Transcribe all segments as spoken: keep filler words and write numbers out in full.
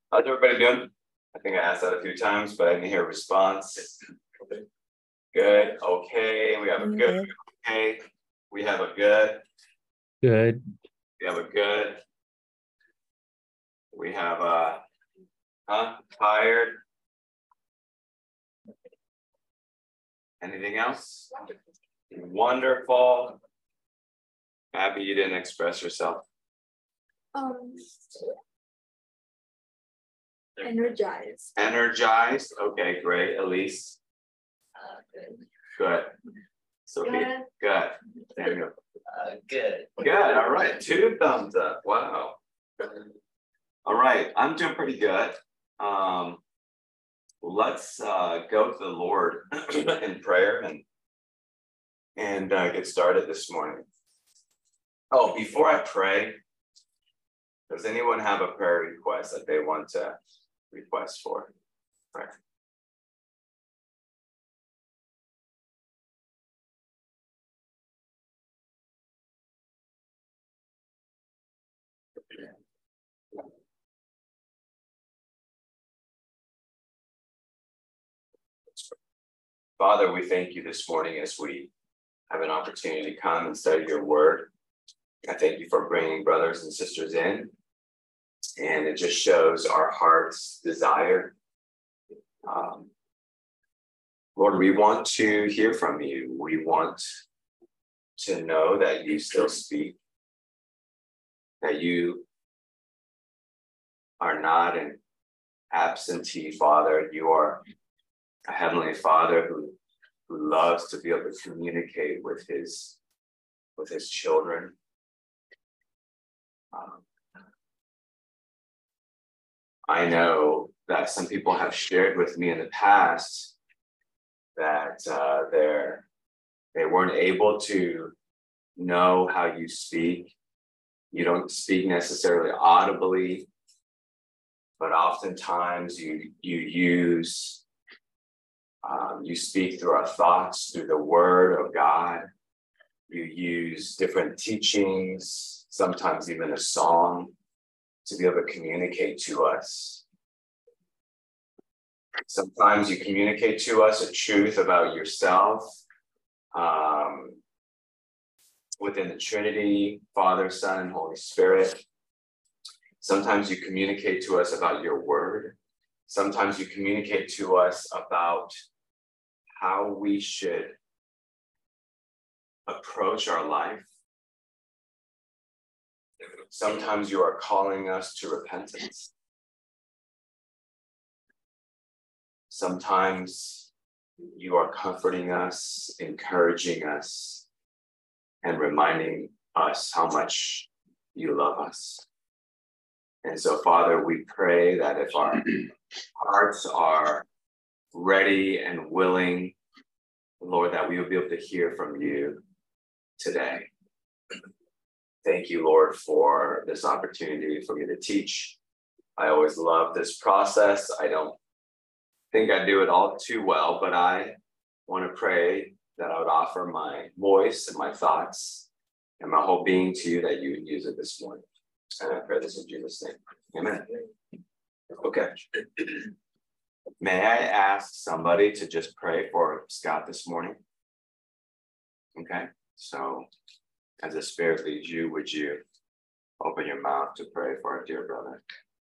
How's everybody doing? I think I asked that a few times, but I didn't hear a response. Good. Okay. We have a good. Good. Okay. We have a good. Good. We have a good. We have a, huh? Tired. Anything else? Wonderful. Abby, you didn't express yourself. Um, energized. Energized. Okay, great. Elise. Uh, good. Good. Sophia. Good. Good. Daniel. Uh, good. Good. All right. Two thumbs up. Wow. All right. I'm doing pretty good. Um, let's uh, go to the Lord in prayer and and uh, get started this morning. Oh, before I pray, does anyone have a prayer request that they want to request for? Right. Father, we thank you this morning as we have an opportunity to come and study your word. I thank you for bringing brothers and sisters in. And it just shows our heart's desire. Um, Lord, we want to hear from you. We want to know that you still speak, that you are not an absentee Father. You are a heavenly Father who, who loves to be able to communicate with his, with his children. Um, I know that some people have shared with me in the past that uh, they're, they weren't able to know how you speak. You don't speak necessarily audibly, but oftentimes you, you use, um, you speak through our thoughts, through the word of God. You use different teachings, sometimes even a song, to be able to communicate to us. Sometimes you communicate to us a truth about yourself um, within the Trinity, Father, Son, and Holy Spirit. Sometimes you communicate to us about your word. Sometimes you communicate to us about how we should approach our life. Sometimes you are calling us to repentance. Sometimes you are comforting us, encouraging us, and reminding us how much you love us. And so, Father, we pray that if our hearts are ready and willing, Lord, that we will be able to hear from you today. Thank you, Lord, for this opportunity for me to teach. I always love this process. I don't think I do it all too well, but I want to pray that I would offer my voice and my thoughts and my whole being to you, that you would use it this morning. And I pray this in Jesus' name. Amen. Okay. May I ask somebody to just pray for Scott this morning? Okay. So as the Spirit leads you, would you open your mouth to pray for our dear brother?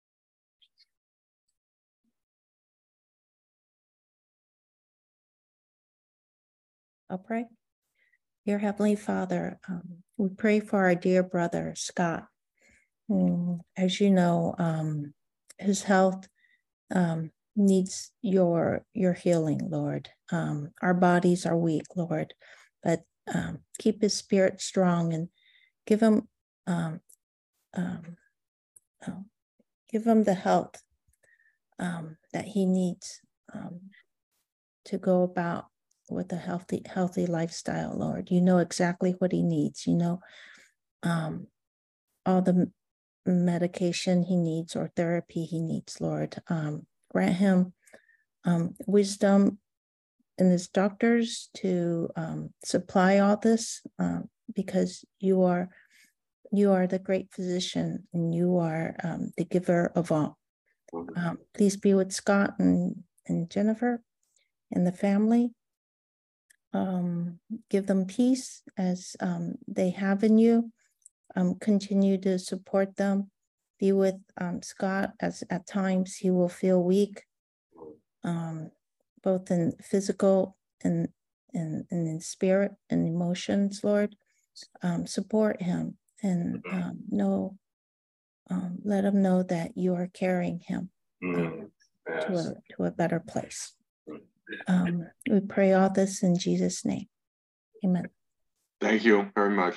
I'll pray. Dear Heavenly Father, um, we pray for our dear brother, Scott. Um, as you know, um, his health um, needs your, your healing, Lord. Um, our bodies are weak, Lord, but um, keep his spirit strong and give him, um, um, oh, give him the health um, that he needs um, to go about with a healthy, healthy lifestyle, Lord. You know exactly what he needs. You know um, all the medication he needs or therapy he needs, Lord. Um, grant him um, wisdom and his doctors to um, supply all this um, because you are you are the great physician and you are um, the giver of all. Um, please be with Scott and, and Jennifer and the family. Um, give them peace as um, they have in you. Um, continue to support them. Be with um, Scott as at times he will feel weak, um, both in physical and, and, and in spirit and emotions, Lord. Um, support him and um, know, um, let him know that you are carrying him um, yes. to, a, to a better place. Um, we pray all this in Jesus' name. Amen. Thank you very much.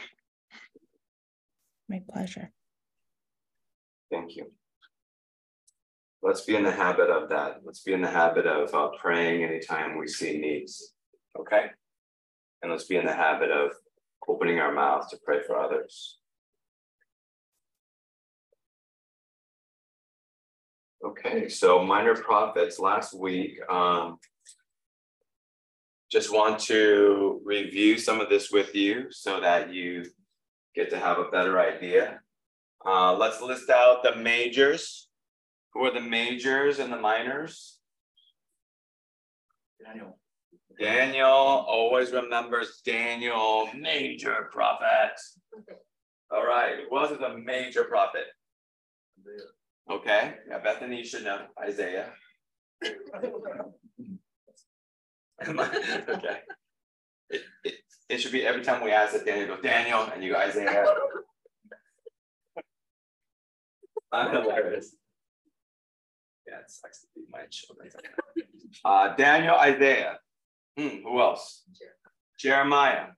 My pleasure. Thank you. Let's be in the habit of that. Let's be in the habit of uh, praying anytime we see needs. Okay? And let's be in the habit of opening our mouths to pray for others. Okay, so minor prophets last week. Um, just want to review some of this with you so that you get to have a better idea. Uh, let's list out the majors. Who are the majors and the minors? Daniel. Daniel always remembers Daniel, major prophet. All right, who else is a major prophet? Okay, yeah, Bethany should know. Isaiah. Okay. It, it, it should be every time we ask that Daniel go, Daniel, and you go, Isaiah. I'm hilarious. Yeah, it sucks to be my children. Uh, Daniel, Isaiah. Hmm, who else? Jeremiah.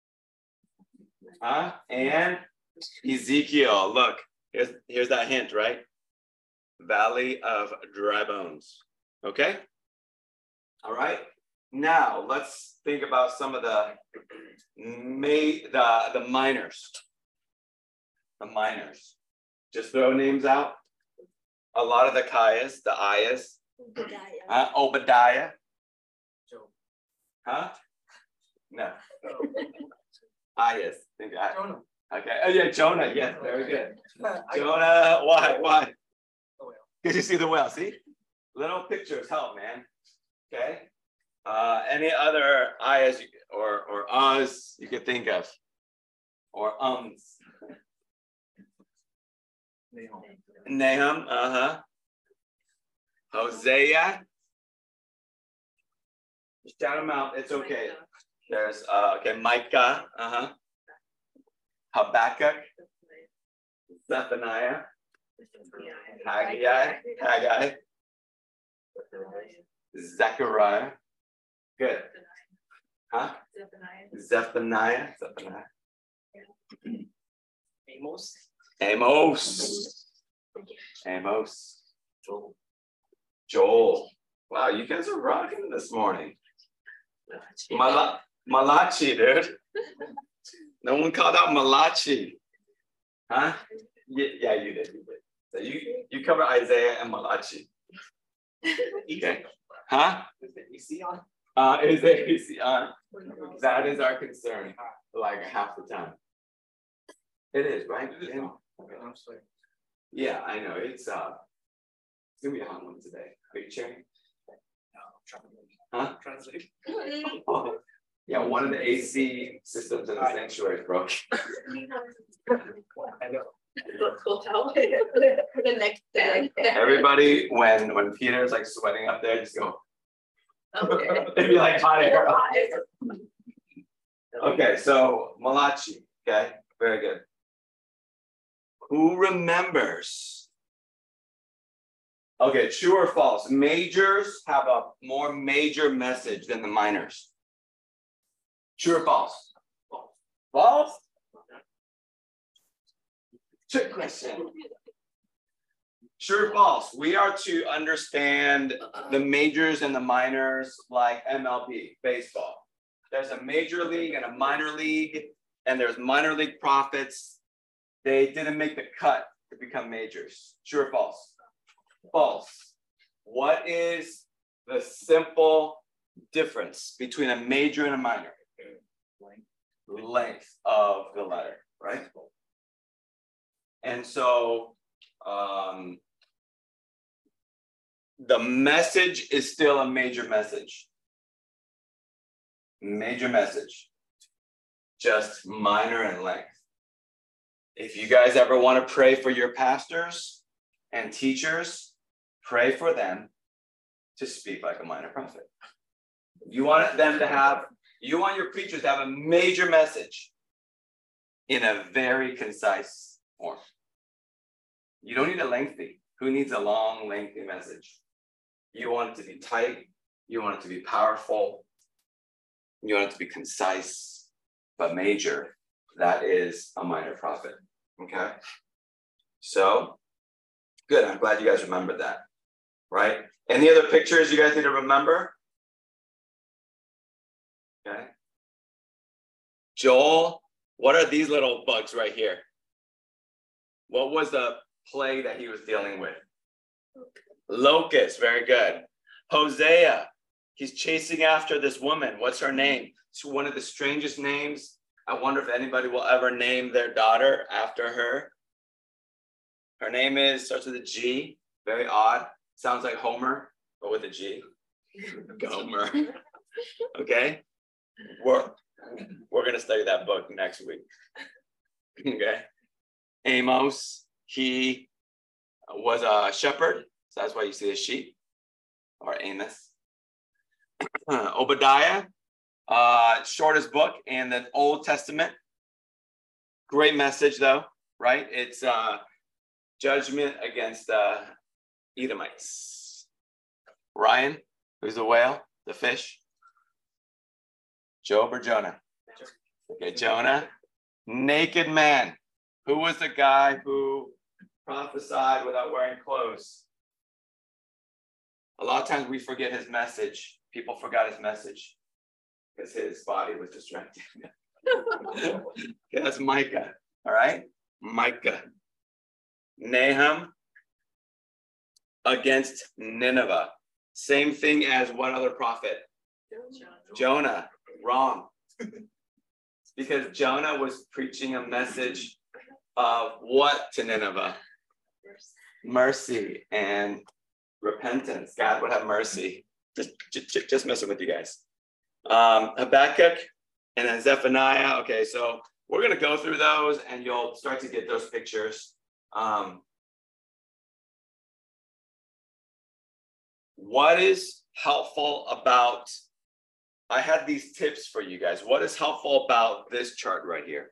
Huh? And Ezekiel. Look, here's, here's that hint, right? Valley of dry bones. Okay? All right. Now let's think about some of the may the the minors. The minors. Just throw names out. A lot of the Kayas, the Ayas. Obadiah. Uh, Obadiah. Joe. Huh? No. Ayas. Think I, Jonah. Okay. Oh yeah, Jonah. Yes, very good. Jonah. Why? Why? Because you see the whale. See? Little pictures help, man. Okay. Uh, any other ayahs or or uhs you could think of, or ums? Nahum. Nahum. Uh huh. Hosea. Shout them out. It's okay. There's uh okay Micah. Uh huh. Habakkuk. Zephaniah. Haggai. Haggai. Zechariah. Good. Huh? Zephaniah. Zephaniah. Amos. Amos. Amos. Joel. Joel. Wow, you guys are rocking this morning. Mal- Malachi, dude. No one called out Malachi. Huh? Yeah, yeah, you did. You did. So you, you cover Isaiah and Malachi. Okay. Huh? Is the A C on? Uh, is the A C on? That is our concern, like half the time. It is, right? It is. And, yeah, I know. It's uh it's gonna be a hot one today. Are you cheering? Huh? Translate. Oh, yeah, one of the A C systems in the sanctuary broke. I know. For the next day. Everybody, when when Peter's like sweating up there, just go. Okay. It'd be like hot air. Okay, so Malachi. Okay, very good. Who remembers? Okay, true or false? Majors have a more major message than the minors. True or false? False? Trick question. True or false? We are to understand the majors and the minors like M L B, baseball. There's a major league and a minor league, and there's minor league prophets. They didn't make the cut to become majors. True or false? False. What is the simple difference between a major and a minor? Length of the letter, right? And so um, the message is still a major message. Major message. Just minor in length. If you guys ever want to pray for your pastors and teachers, pray for them to speak like a minor prophet. You want them to have, you want your preachers to have a major message in a very concise form. You don't need a lengthy. Who needs a long, lengthy message? You want it to be tight. You want it to be powerful. You want it to be concise, but major. That is a minor prophet. Okay? So, good. I'm glad you guys remembered that. Right? Any other pictures you guys need to remember? Okay. Joel, what are these little bugs right here? What was the plague that he was dealing with? Locust, very good. Hosea, he's chasing after this woman. What's her name? It's one of the strangest names. I wonder if anybody will ever name their daughter after her. Her name is, starts with a G, very odd. Sounds like Homer, but with a G. Gomer. Okay? We're, we're going to study that book next week. Okay? Amos, he was a shepherd. So that's why you see a sheep, or Amos. Obadiah, uh, shortest book in the Old Testament. Great message, though, right? It's uh, judgment against uh, Edomites. Ryan, who's the whale, the fish? Job or Jonah? Okay, Jonah. Naked man. Who was the guy who prophesied without wearing clothes? A lot of times we forget his message. People forgot his message because his body was distracted. Okay, that's Micah. All right? Micah. Nahum against Nineveh. Same thing as what other prophet? Jonah. Jonah. Wrong. Because Jonah was preaching a message of what to Nineveh? Mercy and repentance. God would have mercy. Just, just, just messing with you guys. Um, Habakkuk and then Zephaniah. Okay, so we're going to go through those and you'll start to get those pictures. Um, what is helpful about, I had these tips for you guys. What is helpful about this chart right here?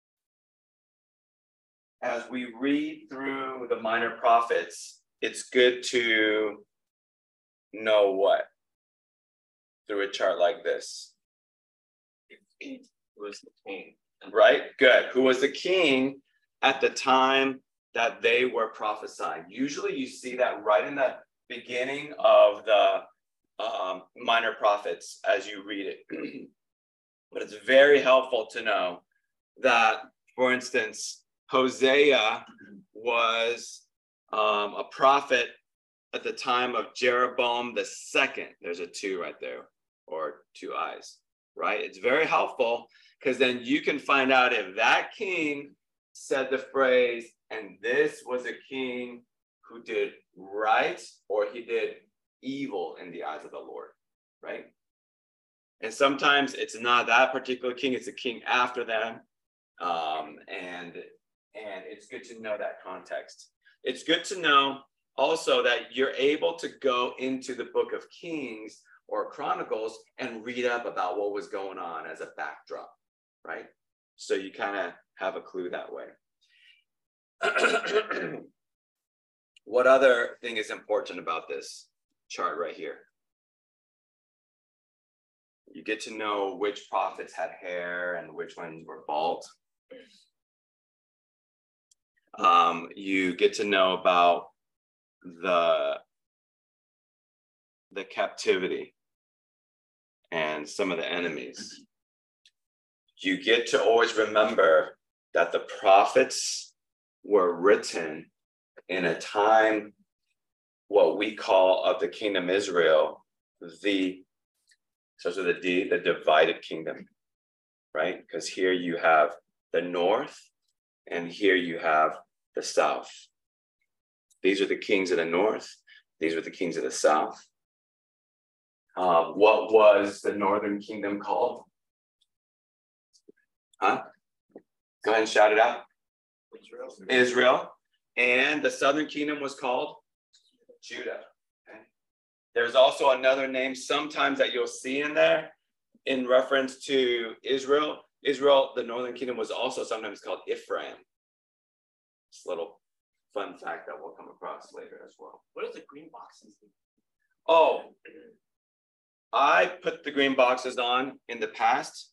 As we read through the minor prophets, it's good to know what? Through a chart like this. Who was the king? Right? Good. Who was the king at the time that they were prophesying? Usually you see that right in the beginning of the um, minor prophets as you read it. But it's very helpful to know that, for instance, Hosea was um, a prophet at the time of Jeroboam the second. There's a two right there, or two eyes, right? It's very helpful because then you can find out if that king said the phrase, and this was a king who did right or he did evil in the eyes of the Lord, right? And sometimes it's not that particular king, it's a king after them. Um, and And it's good to know that context. It's good to know also that you're able to go into the book of Kings or Chronicles and read up about what was going on as a backdrop, right? So you kind of have a clue that way. What other thing is important about this chart right here? You get to know which prophets had hair and which ones were bald. Um, you get to know about the, the captivity and some of the enemies. You get to always remember that the prophets were written in a time, what we call of the kingdom Israel, the, starts with a D, the divided kingdom, right? Because here you have the north, and here you have the south. These are the kings of the north. These were the kings of the south. Uh, what was the northern kingdom called? Huh? Go ahead and shout it out. Israel. Israel. And the southern kingdom was called Judah. Okay. There's also another name sometimes that you'll see in there in reference to Israel. Israel, the northern kingdom, was also sometimes called Ephraim. Just a little fun fact that we'll come across later as well. What is the green boxes? Oh, I put the green boxes on in the past.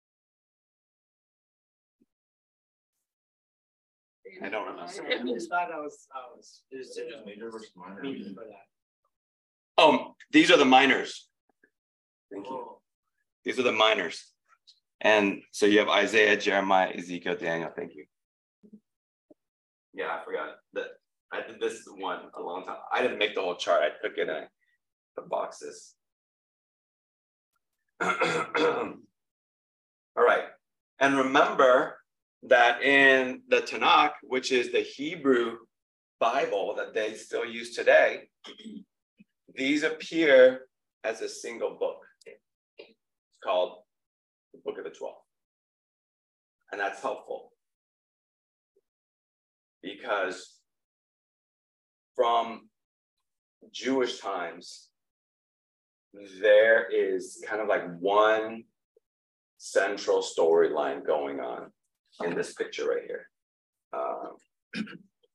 I don't remember. I just thought I was, I was, it was just major versus minor for that. Oh, these are the minors. Thank you. Oh. These are the minors. And so you have Isaiah, Jeremiah, Ezekiel, Daniel. Thank you. Yeah, I forgot that I did this one a long time. I didn't make the whole chart. I took it in the boxes. All right. And remember that in the Tanakh, which is the Hebrew Bible that they still use today, these appear as a single book. It's called the Book of the Twelve. And that's helpful because from Jewish times, there is kind of like one central storyline going on in this picture right here. Um,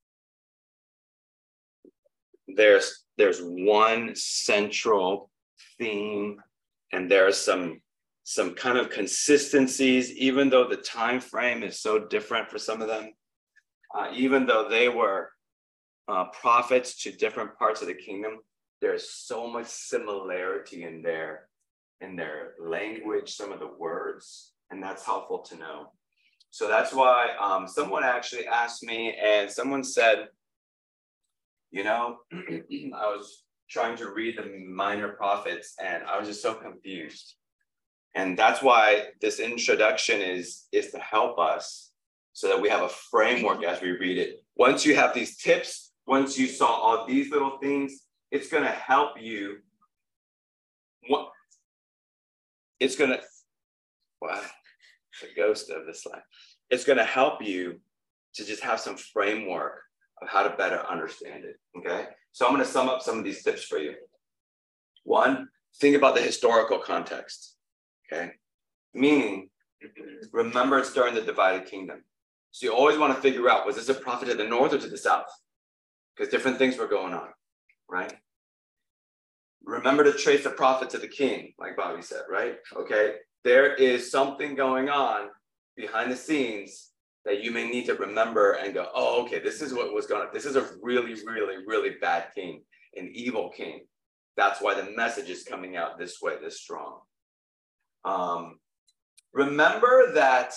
there's there's one central theme, and there are some some kind of consistencies, even though the time frame is so different for some of them, uh, even though they were uh, prophets to different parts of the kingdom. There's so much similarity in their in their language, some of the words, and that's helpful to know. So that's why um, someone actually asked me, and someone said, you know, I was trying to read the minor prophets, and I was just so confused. And that's why this introduction is, is to help us so that we have a framework as we read it. Once you have these tips, once you saw all these little things, it's going to help you. What? It's going to, wow, the ghost of this life. It's going to help you to just have some framework of how to better understand it, okay? So I'm going to sum up some of these tips for you. One, think about the historical context, okay? Meaning, remember it's during the divided kingdom. So you always want to figure out, was this a prophet to the north or to the south? Because different things were going on. Right? Remember to trace the prophet to the king, like Bobby said, right? Okay. There is something going on behind the scenes that you may need to remember and go, oh, okay, this is what was going on. This is a really, really, really bad king, an evil king. That's why the message is coming out this way, this strong. Um, remember that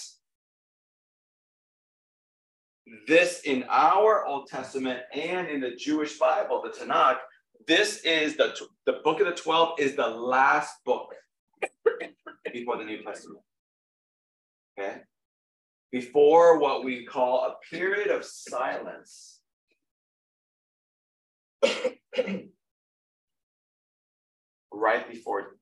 this in our Old Testament and in the Jewish Bible, the Tanakh, this is the, the book of the twelve is the last book before the New Testament. Okay? Before what we call a period of silence. Right before,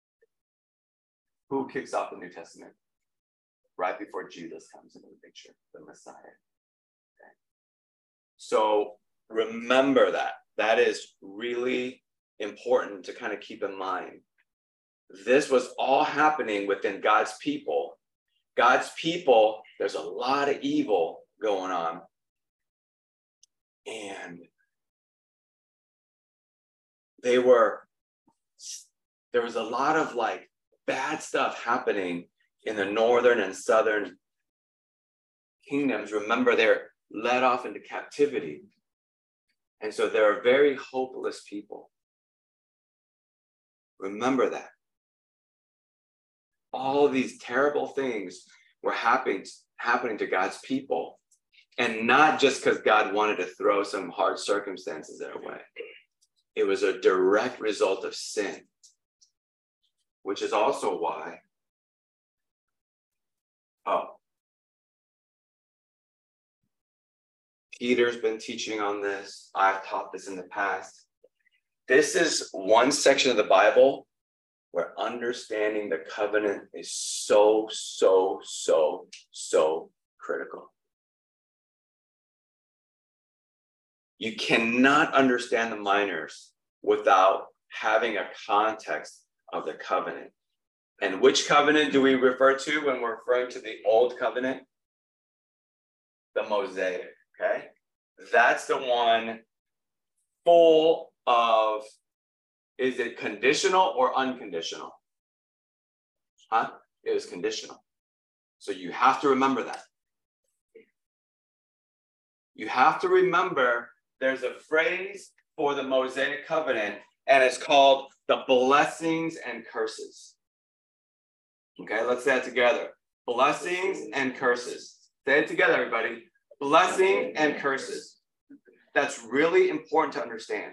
who kicks off the New Testament? Right before Jesus comes into the picture, the Messiah. Okay. So remember that. That is really important to kind of keep in mind. This was all happening within God's people. God's people, there's a lot of evil going on. And they were, there was a lot of like bad stuff happening in the northern and southern kingdoms. Remember, they're led off into captivity. And so they're very hopeless people. Remember that. All of these terrible things were happening, happening to God's people. And not just because God wanted to throw some hard circumstances their way. It was a direct result of sin. Which is also why, oh, Peter's been teaching on this. I've taught this in the past. This is one section of the Bible where understanding the covenant is so, so, so, so critical. You cannot understand the minors without having a context of the covenant. And which covenant do we refer to when we're referring to the old covenant? The Mosaic, okay? That's the one full of, is it conditional or unconditional? Huh? It is conditional. So you have to remember that. You have to remember there's a phrase for the Mosaic covenant, and it's called the blessings and curses. Okay, let's say that together. Blessings and curses. Say it together, everybody. Blessing and curses. That's really important to understand.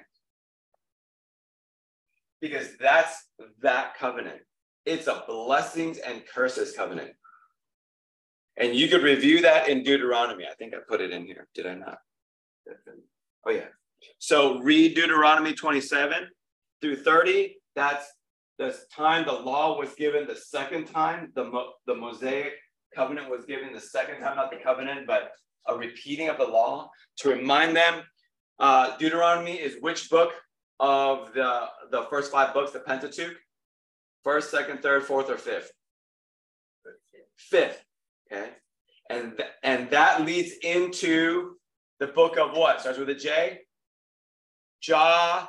Because that's that covenant. It's a blessings and curses covenant. And you could review that in Deuteronomy. I think I put it in here. Did I not? Oh, yeah. So read Deuteronomy twenty-seven through thirty. That's the time the law was given the second time. The, Mo- the Mosaic covenant was given the second time, not the covenant, but a repeating of the law to remind them. Uh, Deuteronomy is which book of the, the first five books, the Pentateuch? First, second, third, fourth, or fifth? Fifth. Okay. And, th- and that leads into the book of what? Starts with a J? Joshua.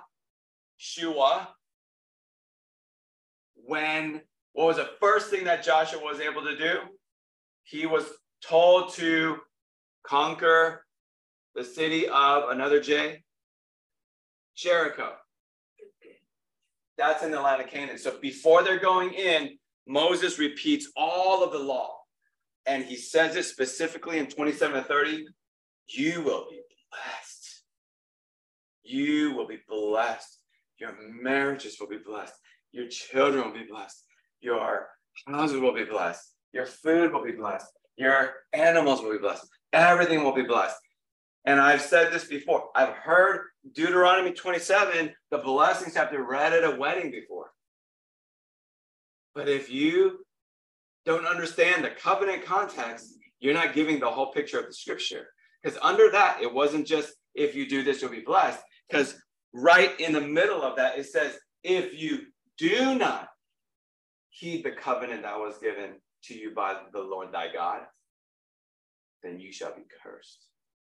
When, what was the first thing that Joshua was able to do? He was told to conquer the city of another J, Jericho. That's in the land of Canaan. So before they're going in, Moses repeats all of the law. And he says it specifically in twenty-seven to thirty, you will be blessed. You will be blessed. Your marriages will be blessed. Your children will be blessed. Your houses will be blessed. Your food will be blessed. Your animals will be blessed. Everything will be blessed. And I've said this before. I've heard Deuteronomy twenty-seven, the blessings have been read at a wedding before. But if you don't understand the covenant context, you're not giving the whole picture of the scripture. Because under that, it wasn't just, if you do this, you'll be blessed. Because right in the middle of that, it says, if you do not heed the covenant that was given to you by the Lord thy God, then you shall be cursed.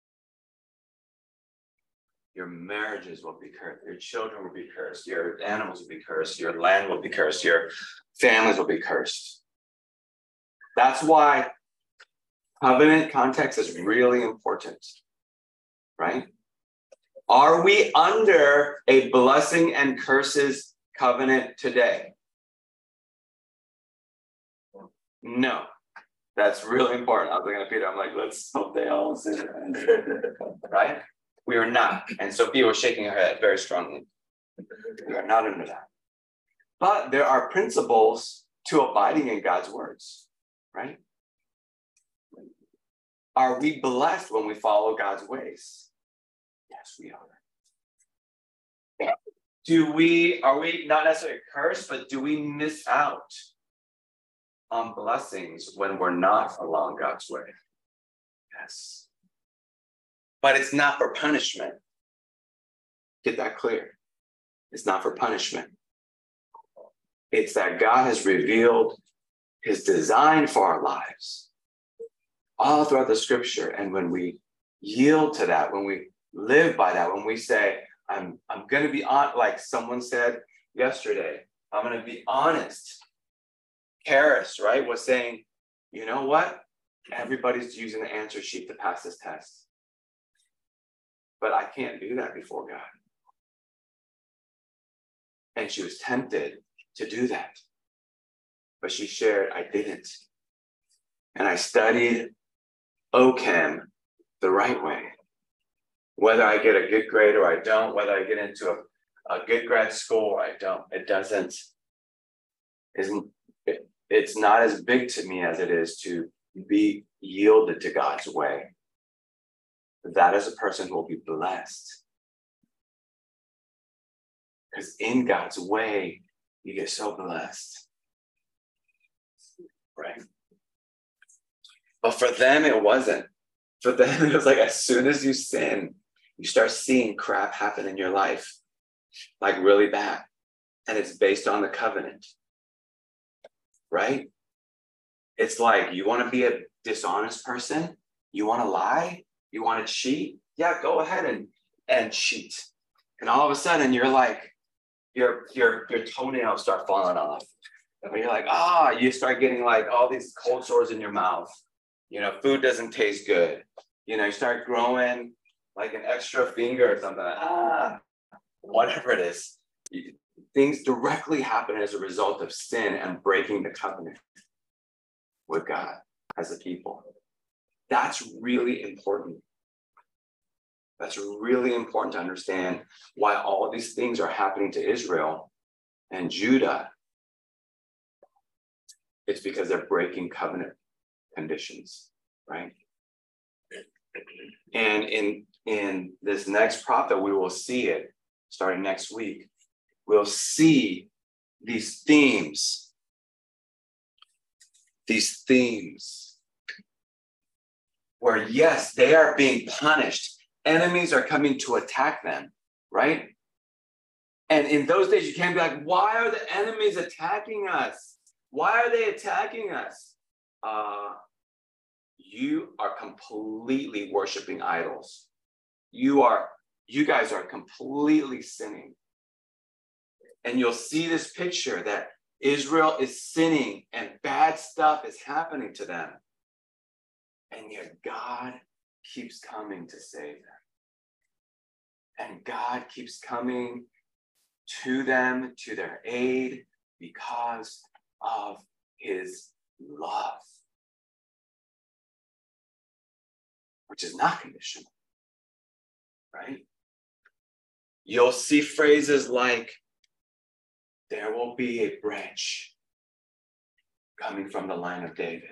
Your marriages will be cursed. Your children will be cursed. Your animals will be cursed. Your land will be cursed. Your families will be cursed. That's why covenant context is really important, right? Are we under a blessing and curses covenant today? No. That's really important. I was looking at Peter. I'm like, let's hope they all say that. Right? We are not. And Sophia was shaking her head very strongly. We are not under that. But there are principles to abiding in God's words, right? Are we blessed when we follow God's ways? Yes, we are. Do we, are we not necessarily cursed, but do we miss out on blessings when we're not along God's way? Yes. But it's not for punishment. Get that clear. It's not for punishment. It's that God has revealed his design for our lives all throughout the scripture. And when we yield to that, when we live by that, when we say, I'm, I'm going to be on, like someone said yesterday, I'm going to be honest. Harris, right, was saying, you know what? Everybody's using the answer sheet to pass this test. But I can't do that before God. And she was tempted to do that. But she shared, I didn't. And I studied O Chem the right way. Whether I get a good grade or I don't, whether I get into a, a good grad school or I don't, it doesn't, isn't, it, it's not as big to me as it is to be yielded to God's way. That is a person who will be blessed. Because in God's way, you get so blessed. Right? But for them, it wasn't. For them, it was like as soon as you sin, you start seeing crap happen in your life, like really bad. And it's based on the covenant. Right? It's like, you want to be a dishonest person? You want to lie? You want to cheat? Yeah, go ahead and, and cheat. And all of a sudden, you're like, your, your, your toenails start falling off. And you're like, ah, you start getting like all these cold sores in your mouth. You know, food doesn't taste good. You know, you start growing like an extra finger or something. Ah, whatever it is. Things directly happen as a result of sin and breaking the covenant with God as a people. That's really important. That's really important to understand why all of these things are happening to Israel and Judah. It's because they're breaking covenant conditions, right? And in, in this next prophet, we will see it starting next week. We'll see these themes, these themes where, yes, they are being punished. Enemies are coming to attack them, right? And in those days, you can't be like, why are the enemies attacking us? Why are they attacking us? Uh, you are completely worshiping idols. You are, you guys are completely sinning. And you'll see this picture that Israel is sinning and bad stuff is happening to them. And yet God keeps coming to save them. And God keeps coming to them, to their aid, because of his love, which is not conditional, right? You'll see phrases like, there will be a branch coming from the line of David.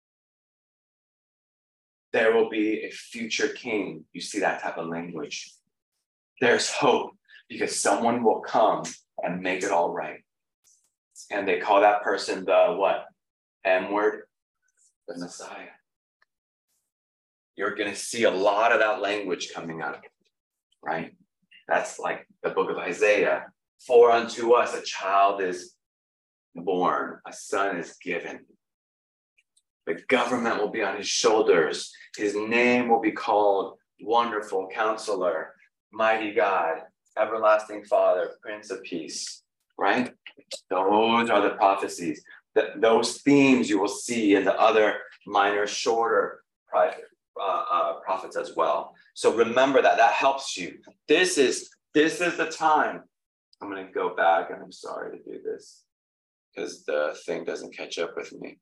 There will be a future king. You see that type of language. There's hope because someone will come and make it all right. And they call that person the what? M word? The Messiah. You're going to see a lot of that language coming up, right? That's like the book of Isaiah. For unto us a child is born, a son is given. The government will be on his shoulders. His name will be called Wonderful Counselor, Mighty God, Everlasting Father, Prince of Peace, right? Those are the prophecies. Th- those themes you will see in the other minor, shorter private, uh, uh, prophets as well. So remember that. That helps you. This is, this is the time. I'm going to go back, and I'm sorry to do this because the thing doesn't catch up with me.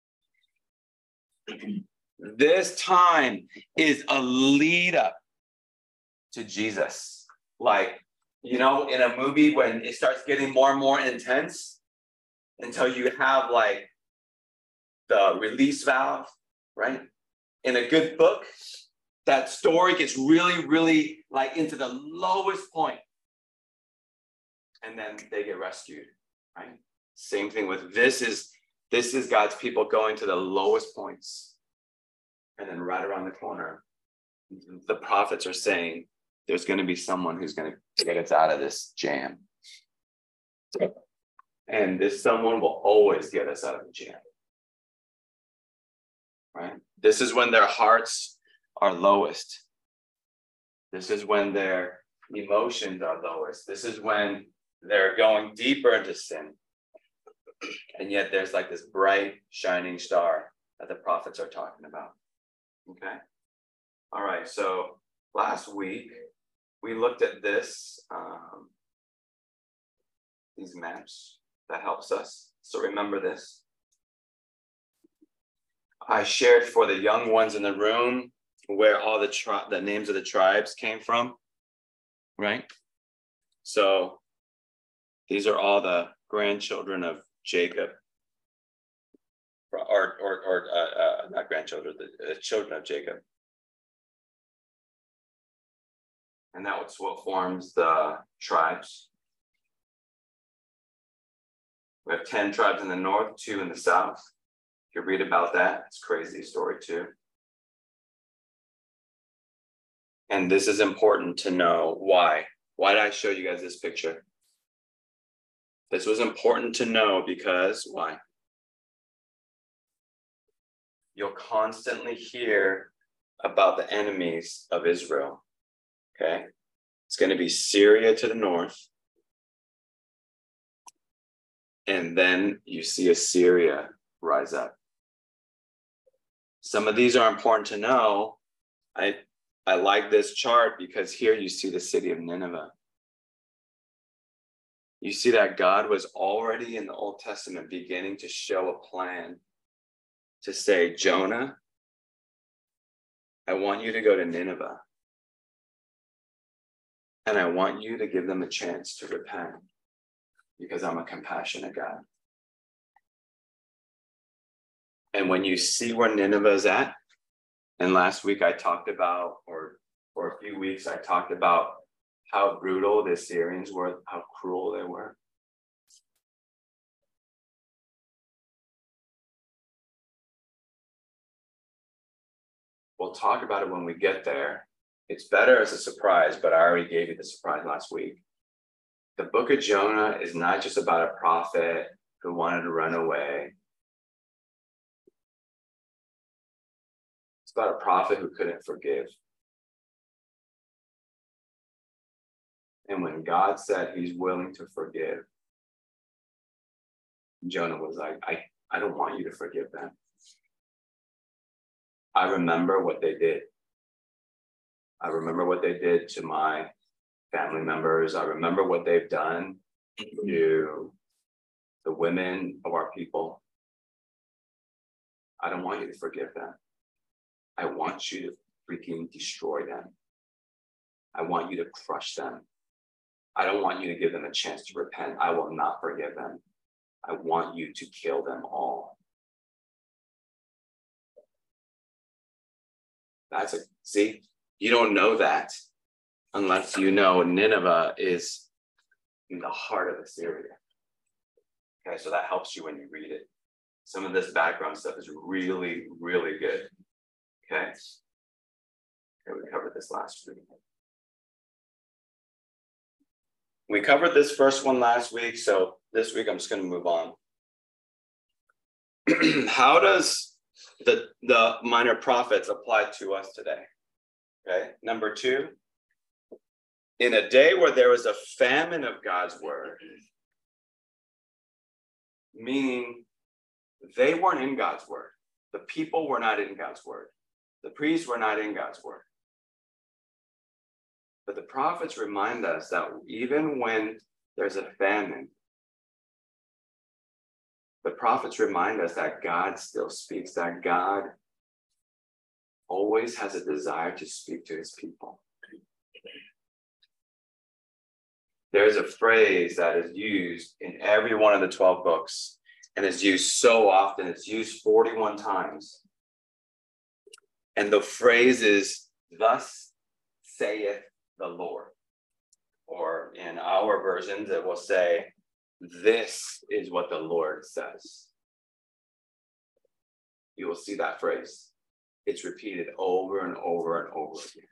This time is a lead up to Jesus. Like, you know, in a movie when it starts getting more and more intense until you have like the release valve, right? In a good book, that story gets really, really like into the lowest point. And then they get rescued, right? Same thing with this is, this is God's people going to the lowest points. And then right around the corner, the prophets are saying, there's going to be someone who's going to get us out of this jam. And this someone will always get us out of the jam. Right? This is when their hearts are lowest. This is when their emotions are lowest. This is when they're going deeper into sin. And yet there's like this bright, shining star that the prophets are talking about. Okay? All right, so last week, we looked at this, um, these maps that helps us. So remember this. I shared for the young ones in the room where all the tri- the names of the tribes came from, right? So these are all the grandchildren of Jacob, or or or uh, uh, not grandchildren, the uh, children of Jacob. And that's what forms the tribes. We have ten tribes in the north, two in the south. You read about that. It's a crazy story too. And this is important to know why. Why did I show you guys this picture? This was important to know because why? You'll constantly hear about the enemies of Israel. Okay? It's going to be Syria to the north. And then you see Assyria rise up. Some of these are important to know. I, I like this chart because here you see the city of Nineveh. You see that God was already in the Old Testament beginning to show a plan to say, Jonah, I want you to go to Nineveh. And I want you to give them a chance to repent because I'm a compassionate God. And when you see where Nineveh is at, and last week I talked about, or for a few weeks, I talked about how brutal the Assyrians were, how cruel they were. We'll talk about it when we get there. It's better as a surprise, but I already gave you the surprise last week. The book of Jonah is not just about a prophet who wanted to run away. It's about a prophet who couldn't forgive. And when God said he's willing to forgive, Jonah was like, I, I don't want you to forgive them. I remember what they did. I remember what they did to my family members. I remember what they've done to the women of our people. I don't want you to forgive them. I want you to freaking destroy them. I want you to crush them. I don't want you to give them a chance to repent. I will not forgive them. I want you to kill them all. That's a, see, you don't know that unless you know Nineveh is in the heart of Assyria. Okay, so that helps you when you read it. Some of this background stuff is really, really good. Okay, okay, we covered this last week. We covered this first one last week, so this week I'm just going to move on. How does the, the minor prophets apply to us today? Okay, number two, in a day where there was a famine of God's word, meaning they weren't in God's word. The people were not in God's word. The priests were not in God's word. But the prophets remind us that even when there's a famine, the prophets remind us that God still speaks, that God always has a desire to speak to his people. There's a phrase that is used in every one of the twelve books, and it's used so often. It's used forty-one times. And the phrase is, thus saith the Lord. Or in our versions, it will say, this is what the Lord says. You will see that phrase. It's repeated over and over and over again.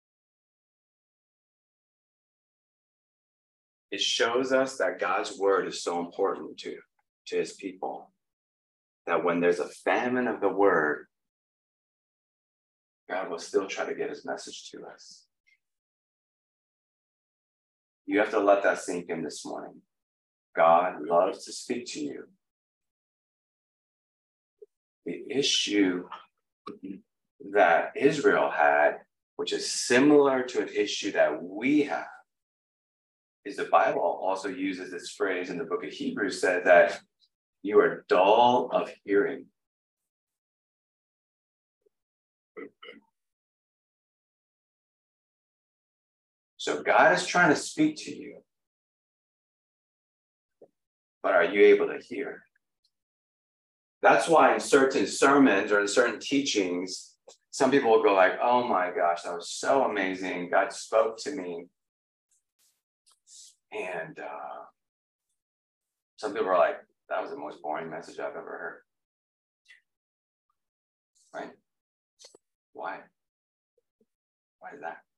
It shows us that God's word is so important to, to his people, that when there's a famine of the word, God will still try to get his message to us. You have to let that sink in this morning. God loves to speak to you. The issue that Israel had, which is similar to an issue that we have, is the Bible also uses this phrase in the book of Hebrews, said that you are dull of hearing. So God is trying to speak to you, but are you able to hear? That's why in certain sermons or in certain teachings, some people will go like, oh my gosh, that was so amazing. God spoke to me. And uh, some people are like, That was the most boring message I've ever heard. Right? Why? Why is that?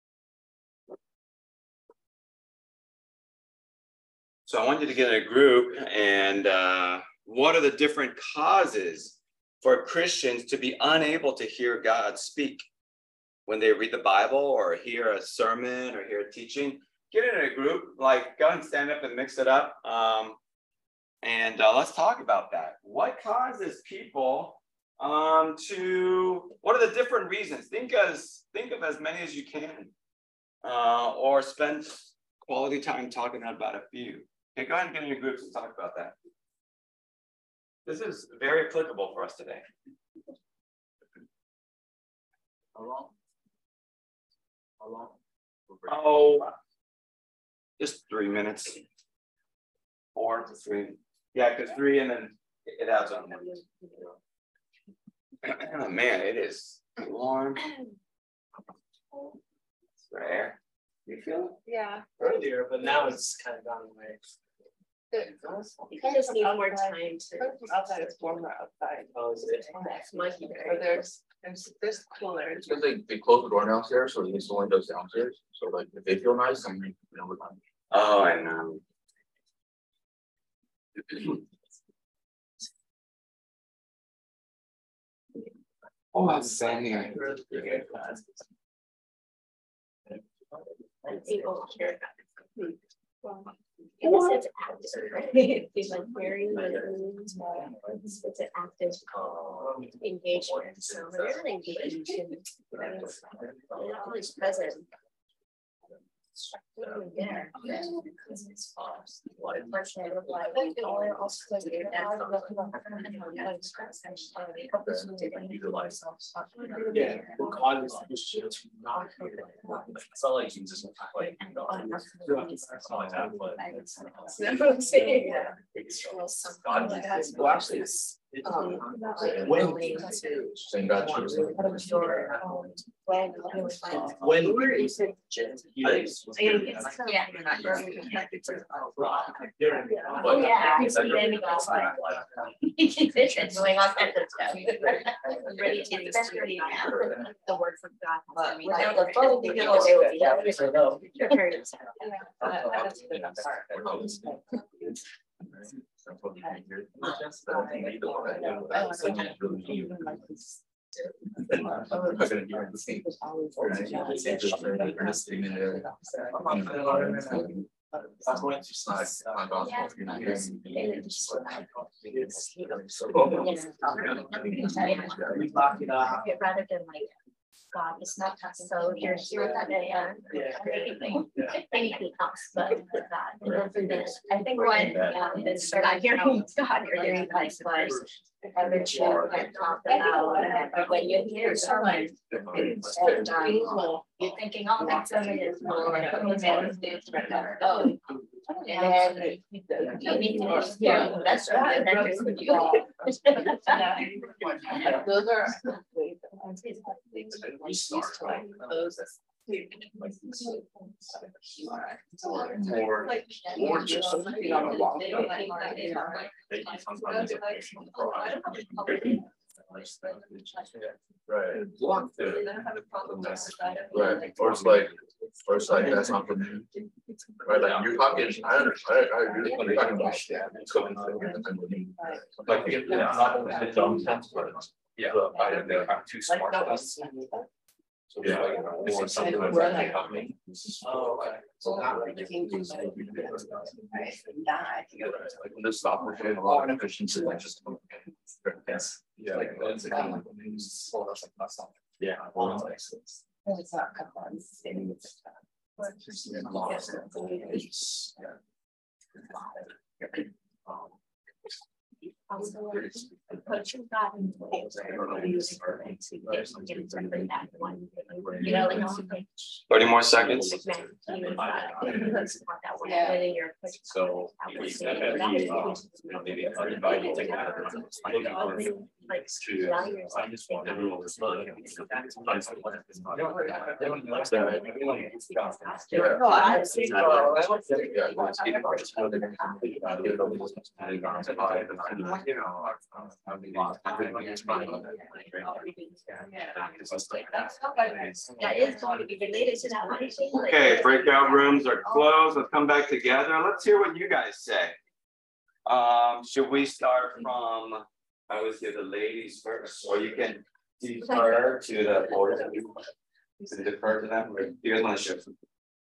So I want you to get in a group and uh, what are the different causes for Christians to be unable to hear God speak when they read the Bible or hear a sermon or hear a teaching? Get in a group, like go and stand up and mix it up. Um, and uh, let's talk about that. What causes people um, to, what are the different reasons? Think, as, think of as many as you can uh, or spend quality time talking about a few. Okay, go ahead and get in your groups and talk about that. This is very applicable for us today. How long? How long? Oh, just three minutes. Four to three. Yeah, because three and then it adds on. Oh, man, it is warm. It's rare. You feel it? Yeah. Earlier, but now it's kind of gone away. You just need more time to. Outside it's warmer outside. Oh, is it? That's much So better. there's, there's, there's cooler. It's because they, they close the door downstairs, so this only does downstairs. So like, if they feel nice, then you know, we're fine. Oh, I know. Oh, that's sandy. I'm able to hear that. I guess it's active, right? It's like very, it's it's an active engagement. So when you're engaged and you're always present. There. What person I look like, or also your dad. Utilize. Yeah. What causes this shit to not hear? It's not like Jesus is like, you know, it's not like that, but. God, well, actually, it's. Um, When. Same God chooses. When. When. Yeah. Oh, yeah. It's going on at the stuff. Ready to especially the word from God. Without the phone, you know, they would be out. Your parents. I'm going to slide. Rather than like God, it's not so you're here that day and anything, anything else but God. I think when um, you're not hearing God, you're hearing God's voice. Other children that talk about, but when you hear someone, and um, you're thinking, oh, that's something is more. Oh, and then you need to just hear that's right. That's what you. Those are. Those. More, more just something on the wall. Right. Right. Or it's like, or it's like, that's not for me. Right, like you're talking, I understand, I agree with what you're talking about. It's going to. Like, it's not the dumb sense, but yeah, I don't know, I'm too smart. So Yeah. like, this is something that's like help me. Oh, okay. So now we can do something. Like when this software came along, efficiency, like just. Yes. Yeah. Like, it's a kind of news, well, that's like, that's not. Yeah. It's not come on. Yeah. Um, Put your God in place. You know, like. thirty more seconds. So. Maybe uninvited to I just want everyone to smile. That is going to be related to that. Okay, breakout rooms are closed. Let's come back together. Let's hear what you guys say. Um, should we start from, I always give the ladies first, or you can defer to the boys and defer to them, or do you guys want to share something?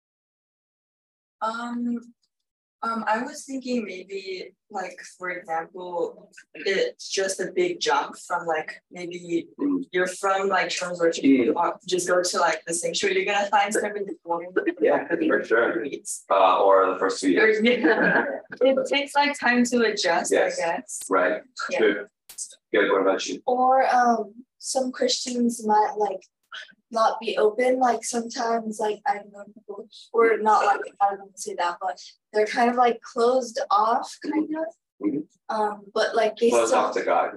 Um, um, I was thinking maybe like, for example, it's just a big jump from like, maybe you're from like Charles Orchard, you just go to like the sanctuary, you're gonna find something boring. Yeah, for sure. Uh, or the first two years. Yeah. It takes like time to adjust, Yes. I guess. Right. Yeah. Good. Good. What about you? Or um, some Christians might like not be open. Like sometimes, like I don't know people, or not like I don't want to say that, but they're kind of like closed off, kind of. Mm-hmm. Um, but like they Closed still, off to God.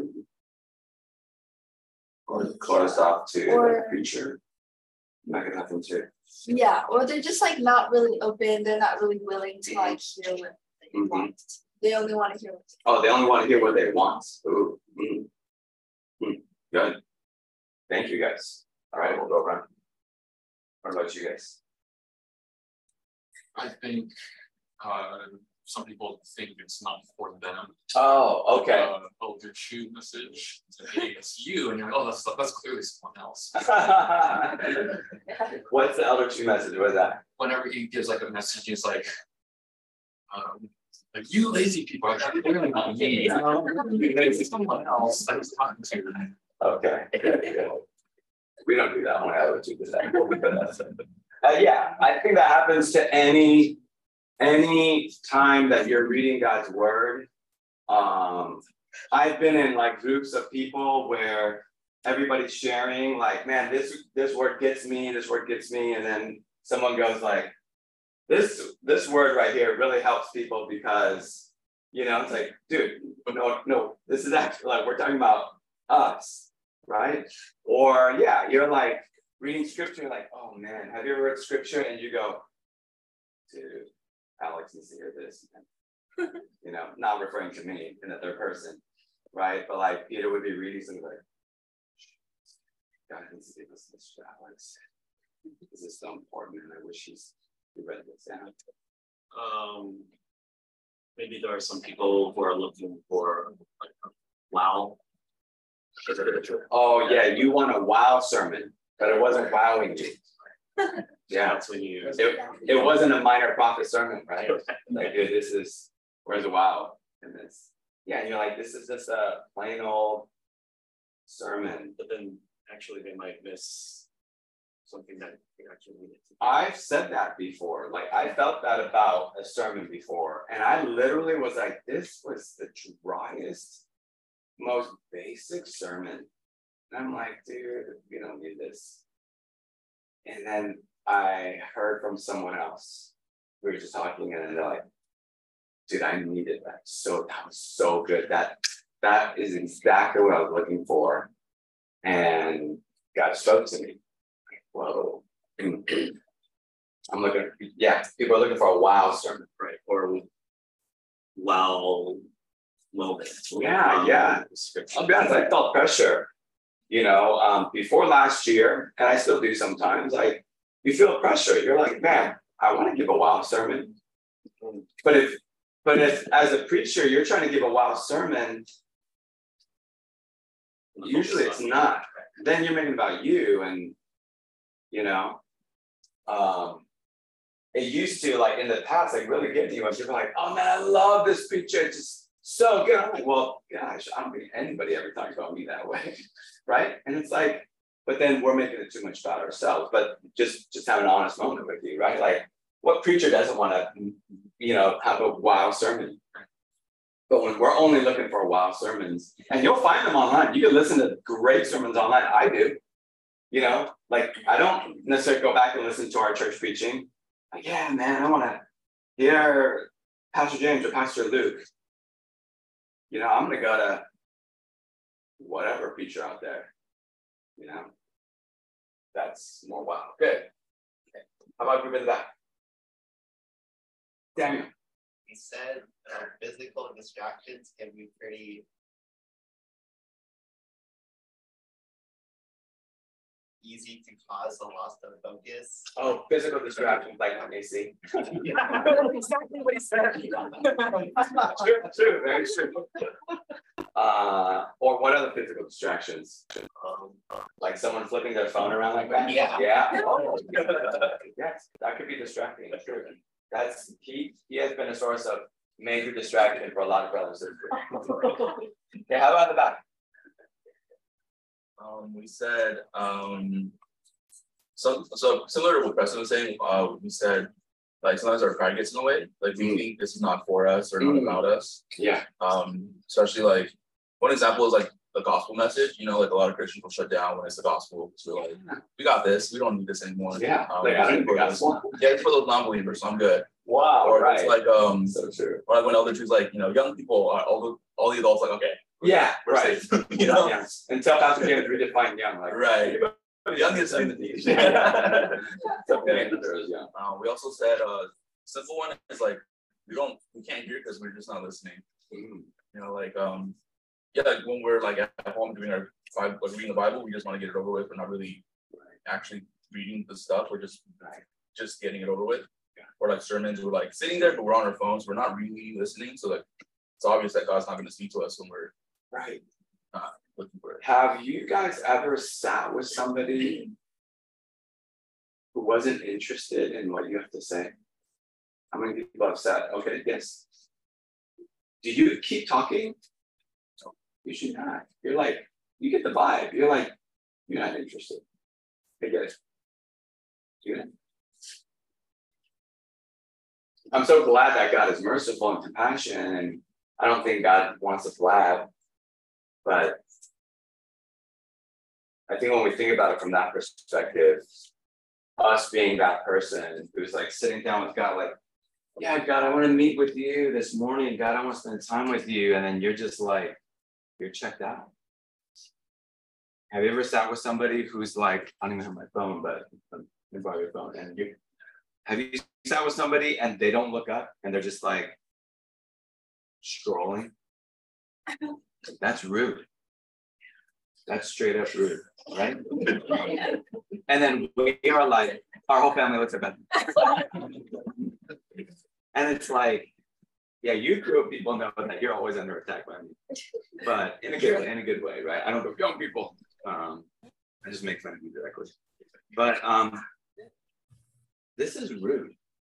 Or closed off to Or- the preacher. Not gonna happen too. yeah, or they're just like not really open. They're not really willing to like hear what they Mhm. want. They only want to hear what Oh, they only want to hear what they want. Ooh. Mm. Mm. Good. Thank you guys. All right, we'll go around. What about you guys? I think uh, some people think it's not for them. Oh, okay. Uh, oh, their shoe message. Hey, it's you, and you're like, oh, that's that's clearly someone else. What's the elder two message? What is that? Whenever he gives like a message, he's like, um, like you lazy people are clearly not me. You know? It's someone else I was talking to. Okay. We don't do that one. I would do that. Uh, yeah, I think that happens to any any time that you're reading God's word. Um, I've been in like groups of people where everybody's sharing, like, man, this this word gets me, this word gets me, and then someone goes like, this this word right here really helps people because, you know, it's like, dude, no, no, this is actually like we're talking about us, right? Or yeah, you're like reading scripture, you're like, oh man, have you ever read scripture and you go, dude, Alex needs to hear this. You know, not referring to me in the third person, right? But like Peter would be reading something like, God needs to give us this to Alex. This is so important, and I wish he's he read this down. Um, maybe there are some people who are looking for like a wow. Oh yeah, you want a wow sermon, but it wasn't wowing you. Yeah, That's when you. it, it wasn't a minor prophet sermon, right? Like, dude, this is where's the wow in this? Yeah, and you're like, this is just a plain old sermon. But then actually they might miss something that you actually needed to. I've said that before. Like, I felt that about a sermon before, and I literally was like, this was the driest, most basic sermon. And I'm like, dude, we don't need this. And then I heard from someone else. We were just talking, and they're like, dude, I needed that. So that was so good. That that is exactly what I was looking for. And God spoke to me. Whoa. I'm looking, yeah, people are looking for a wow sermon, Right, or wow moment. Yeah, yeah. I'll be honest, I felt pressure, you know, um, before last year, and I still do sometimes. Like, you feel pressure. You're like, man, I want to give a wow sermon. But if, but if as a preacher, you're trying to give a wow sermon, usually it's not. Then you're making it about you, and you know, um, it used to, like in the past, like really get to you, and people are like, oh man, I love this preacher, it's just so good. I'm like, well, gosh, I don't think anybody ever talks about me that way, right? And it's like, but then we're making it too much about ourselves. But just just have an honest moment with you, right? Like, what preacher doesn't want to, you know, have a wow sermon? But when we're only looking for wow sermons, and you'll find them online. You can listen to great sermons online. I do. You know, like I don't necessarily go back and listen to our church preaching. Like, yeah, man, I want to hear Pastor James or Pastor Luke. You know, I'm gonna go to whatever preacher out there. You know, that's more wow. Good. Okay. How about group in the back? Daniel. He said uh, physical distractions can be pretty easy to cause a loss of focus. Oh, physical distractions like A C. Yeah, exactly what he said. True, true, very true. Uh, or what other physical distractions? Um, like someone flipping their phone around like that? Yeah. Yeah. Oh, yes, that could be distracting. True. That's he. He has been a source of major distraction for a lot of brothers. Okay, how about the back? Um, we said, um, so, so similar to what Preston was saying, uh, we said, like, sometimes our pride gets in the way. Like, we mm. think this is not for us or not mm. about us. Yeah. Um, especially, like, one example is, like, the gospel message. You know, like, a lot of Christians will shut down when it's the gospel. So we're like, we got this. We don't need this anymore. Yeah. Um, like, I don't need the gospel. Yeah, it's for those non-believers, so I'm good. Wow. Or right. it's like, um, so true. Or like when Elder Drew's like, you know, young people are all the, all the adults, like, okay. Yeah, we're right. safe. You know? Yeah. Until Pastor James redefine young, like right. Young is in the teach. Okay. Young. Uh, we also said uh simple one is like we don't we can't hear because we're just not listening. Mm. You know, like um yeah, like when we're like at home doing our Bible, like reading the Bible, we just want to get it over with. We're not really actually reading the stuff. We're just just getting it over with. Yeah. Or like sermons, we're like sitting there, but we're on our phones. We're not really listening. So like it's obvious that God's not going to speak to us when we're right. Not looking for it. Have you guys ever sat with somebody who wasn't interested in what you have to say? How many people have said, okay, yes. Do you keep talking? No, you should not. You're like, you get the vibe. You're like, you're not interested. I get it. Do you? I'm so glad that God is merciful and compassionate, and I don't think God wants to blab, but I think when we think about it from that perspective, us being that person who's like sitting down with God, like, yeah, God, I want to meet with you this morning. God, I want to spend time with you. And then you're just like, you're checked out. Have you ever sat with somebody who's like, I don't even have my phone, but let me borrow your phone. And you, have you sat with somebody and they don't look up and they're just like scrolling? That's rude. That's straight up rude, right? And then we are like, our whole family looks at them. And it's like, yeah, you group people know that you're always under attack by me. But in a good way, in a good way, right? I don't go, young people. Um, I just make fun of you directly. But um, this is rude.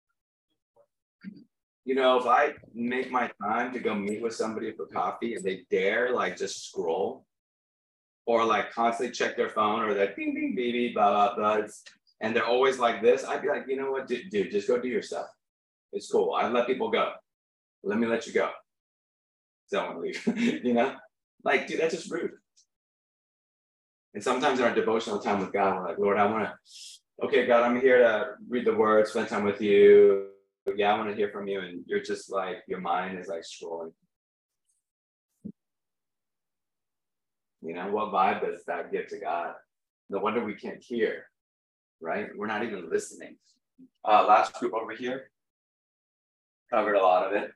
You know, if I make my time to go meet with somebody for coffee and they dare like just scroll or like constantly check their phone or that ding, ding, beep, beep, blah, blah, blah, and they're always like this, I'd be like, you know what, dude, dude, just go do your stuff. It's cool. I let people go. Let me let you go. Don't leave, you know? Like, dude, that's just rude. And sometimes in our devotional time with God, we're like, Lord, I want to, okay, God, I'm here to read the word, spend time with you. Yeah, I want to hear from you. And you're just like, your mind is like scrolling. You know, what vibe does that give to God? No wonder we can't hear, right? We're not even listening. Uh, last group over here covered a lot of it.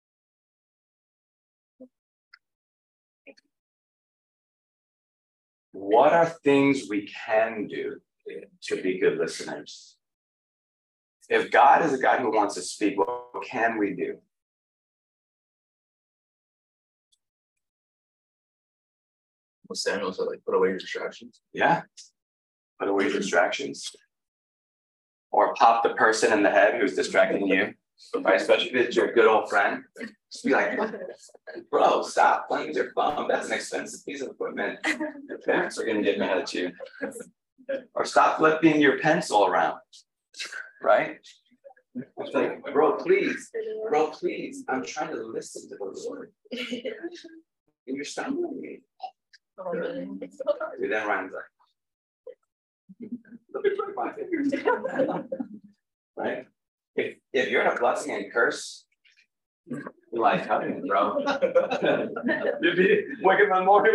What are things we can do to be good listeners? If God is a God who wants to speak, what can we do? Well, Samuel said, like, put away your distractions. Yeah. Put away your distractions. Or pop the person in the head who's distracting you. Right? Especially if it's your good old friend. Just be like, bro, stop playing with your phone. That's an expensive piece of equipment. Your parents are going to get mad at you. Or stop flipping your pencil around. Right? It's like, bro, please, bro, please. I'm trying to listen to the Lord. And you're stumbling me. Dude, then Ryan's like, let me put my fingers down. Right? If if you're in a blessing and curse, you're like, how do you, bro? You'd be waking up in the morning.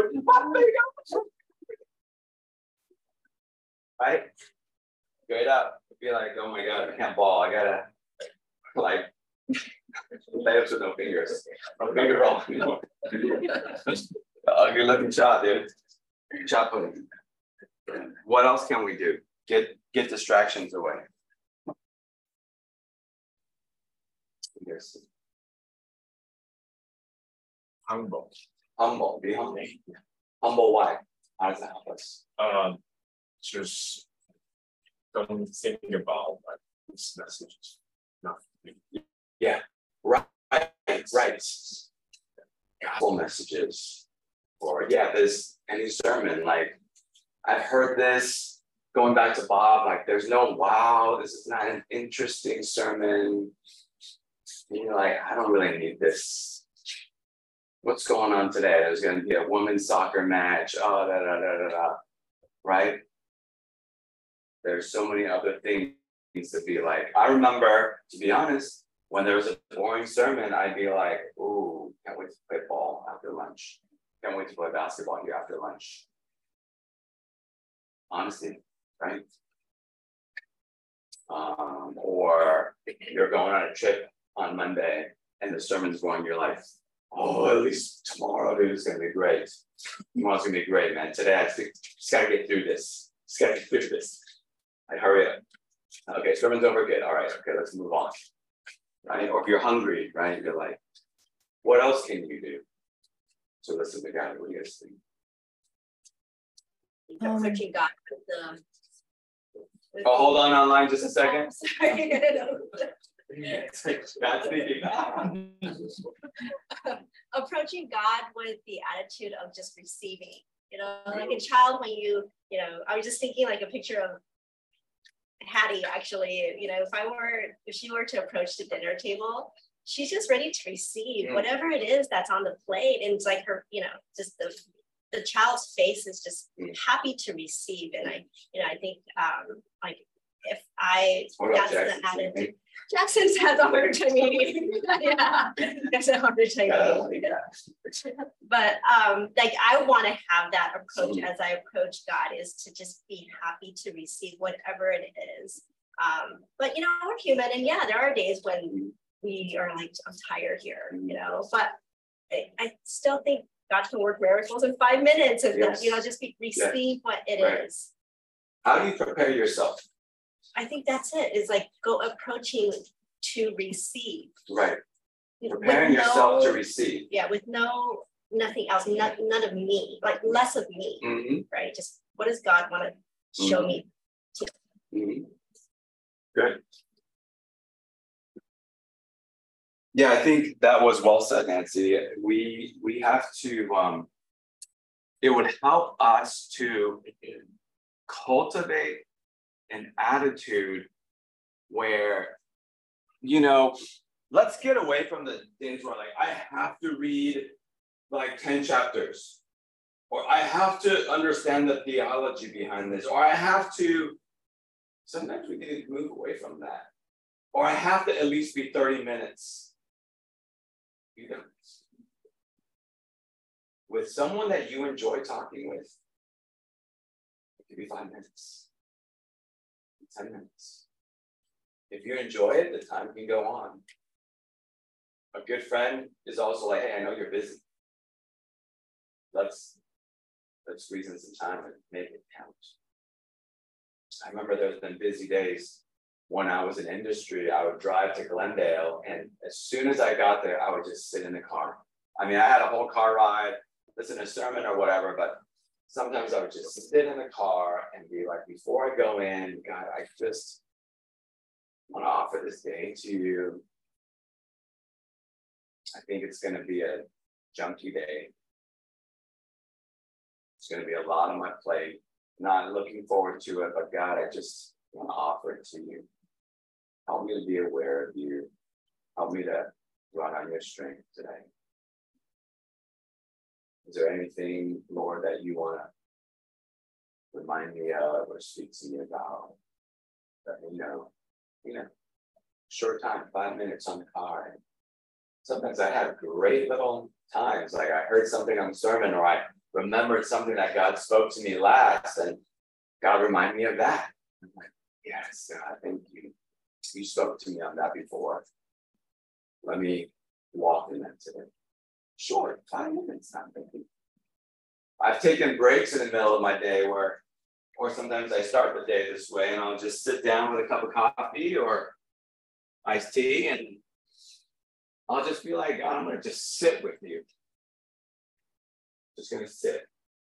Right? Straight up. Be like, oh my God, I can't ball. I gotta like lay ups with no fingers. No finger roll. Ugly looking shot, dude. Shot putting. What else can we do? Get get distractions away. Yes. Humble. Humble. Be humble. Humble. Why? How does that help us? Um, just don't think about like this message is not for me. Yeah. Right. Right. Gospel messages. Or yeah, there's any sermon. Like I've heard this going back to Bob. Like there's no wow. This is not an interesting sermon. And you're like, I don't really need this. What's going on today? There's going to be a women's soccer match. Oh, da da da da da. Right? There's so many other things to be like. I remember, to be honest, when there was a boring sermon, I'd be like, ooh, can't wait to play ball after lunch. Can't wait to play basketball here after lunch. Honestly, right? Um, or you're going on a trip on Monday and the sermon's going, you're like, oh, at least tomorrow, dude, it's gonna be great. Tomorrow's gonna be great, man. Today I just gotta get through this. Just gotta get through this. Like, hurry up. Okay, sermon's over, good. All right, okay, let's move on. Right? Or if you're hungry, right? You're like, what else can you do to listen to God? What do you guys think? Approaching God with the. With Oh, hold on online just a second. Oh, sorry. That's thinking. Approaching God with the attitude of just receiving. You know, like a child when you, you know, I was just thinking like a picture of Hattie actually, you know, if I were, if she were to approach the dinner table, she's just ready to receive mm. whatever it is that's on the plate. And it's like her, you know, just the the child's face is just mm. happy to receive. And I, you know, I think um like if I that's the attitude. Jackson's has a hard time eating. Yeah, that's a hard time eating. But um, like I want to have that approach as I approach God is to just be happy to receive whatever it is. Um, but you know, we're human, and yeah, there are days when we are like, I'm tired here, you know. But I, I still think God can work miracles in five minutes, and yes. you know, just be receive yes. what it right. is. How do you prepare yourself? I think that's it, is like go approaching to receive. Right. Preparing no, yourself to receive. Yeah, with no, nothing else, not, none of me, like less of me, mm-hmm. right? Just what does God want to show mm-hmm. me? To? Mm-hmm. Good. Yeah, I think that was well said, Nancy. We, we have to, um, it would help us to cultivate an attitude where, you know, let's get away from the things where like, I have to read like ten chapters, or I have to understand the theology behind this, or I have to, sometimes we need to move away from that, or I have to at least be thirty minutes. You know, with someone that you enjoy talking with, it could be five minutes. ten minutes. If you enjoy it, the time can go on. A good friend is also like, hey, I know you're busy. Let's, let's squeeze in some time and make it count. I remember there's been busy days when I was in industry. I would drive to Glendale, and as soon as I got there, I would just sit in the car. I mean, I had a whole car ride, listen to a sermon or whatever, but sometimes I would just sit in the car and be like, before I go in, God, I just want to offer this day to you. I think it's going to be a junky day. It's going to be a lot on my plate. Not looking forward to it, but God, I just want to offer it to you. Help me to be aware of you. Help me to run on your strength today. Is there anything, Lord, that you want to remind me of or speak to me about? Let me know. You know, short time, five minutes on the car. Sometimes I have great little times, like I heard something on the sermon, or I remembered something that God spoke to me last, and God reminded me of that. I'm like, yes, God, thank you. You spoke to me on that before. Let me walk in that today. Short, five minutes, not big. I've taken breaks in the middle of my day where, or sometimes I start the day this way and I'll just sit down with a cup of coffee or iced tea, and I'll just be like, God, I'm going to just sit with you. Just going to sit.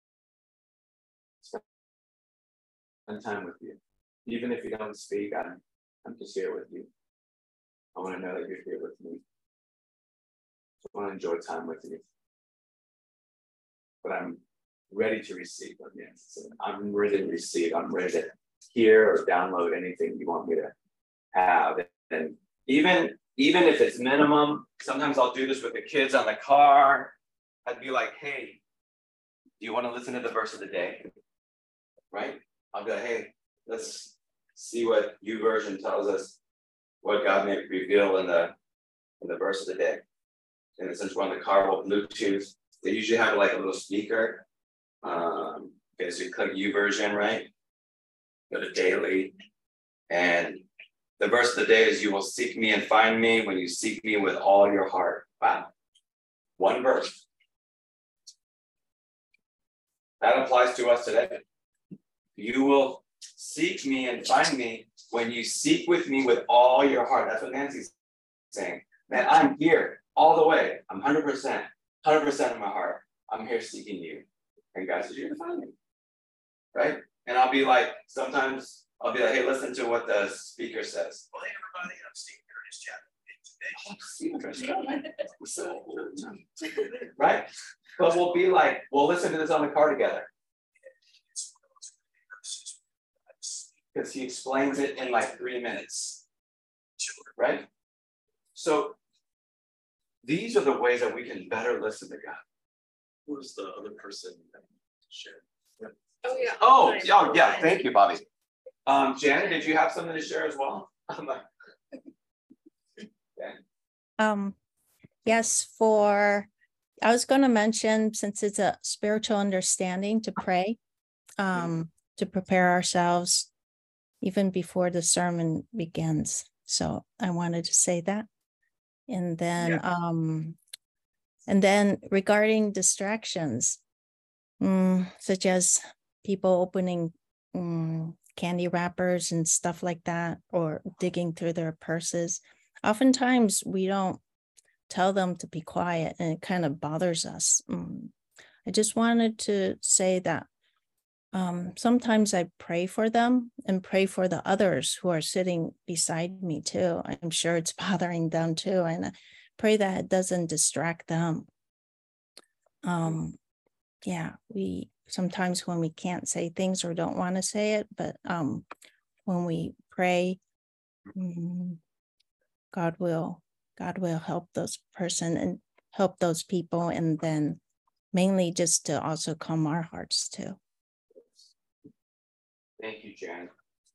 Spend time with you. Even if you don't speak, I'm, I'm just here with you. I want to know that you're here with me. I want to enjoy time with you. But I'm ready to receive them. Yes. I'm ready to receive. I'm ready to hear or download anything you want me to have. And even, even if it's minimum, sometimes I'll do this with the kids on the car. I'd be like, hey, do you want to listen to the verse of the day? Right? I'll be like, hey, let's see what YouVersion tells us, what God may reveal in the in the verse of the day. And since we're on the car with Bluetooth, they usually have like a little speaker. Um, okay, so you click YouVersion, right? Go to daily. And the verse of the day is, you will seek me and find me when you seek me with all your heart. Wow. One verse. That applies to us today. You will seek me and find me when you seek with me with all your heart. That's what Nancy's saying. Man, I'm here all the way. I'm one hundred percent, one hundred percent of my heart. I'm here seeking you. And God says, you're going to find me. Right? And I'll be like, sometimes I'll be like, hey, listen to what the speaker says. Well, hey, everybody, I'm Steve Curtis Chapman. Right? But we'll be like, we'll listen to this on the car together. Because he explains it in like three minutes. Right? So these are the ways that we can better listen to God. Who was the other person that shared? Yeah. Oh, yeah. Oh, oh, yeah. Thank you, Bobby. Um, Janet, did you have something to share as well? Um, yes, for, I was going to mention, since it's a spiritual understanding, to pray, um, to prepare ourselves even before the sermon begins. So I wanted to say that. And then, yeah. um, and then regarding distractions, um, such as people opening um, candy wrappers and stuff like that, or digging through their purses, oftentimes we don't tell them to be quiet, and it kind of bothers us. Um, I just wanted to say that um, sometimes I pray for them and pray for the others who are sitting beside me too. I'm sure it's bothering them too, and I pray that it doesn't distract them. Um, yeah, we sometimes when we can't say things or don't want to say it, but um, when we pray, um, God will God will help those person and help those people, and then mainly just to also calm our hearts too. Thank you, Jan.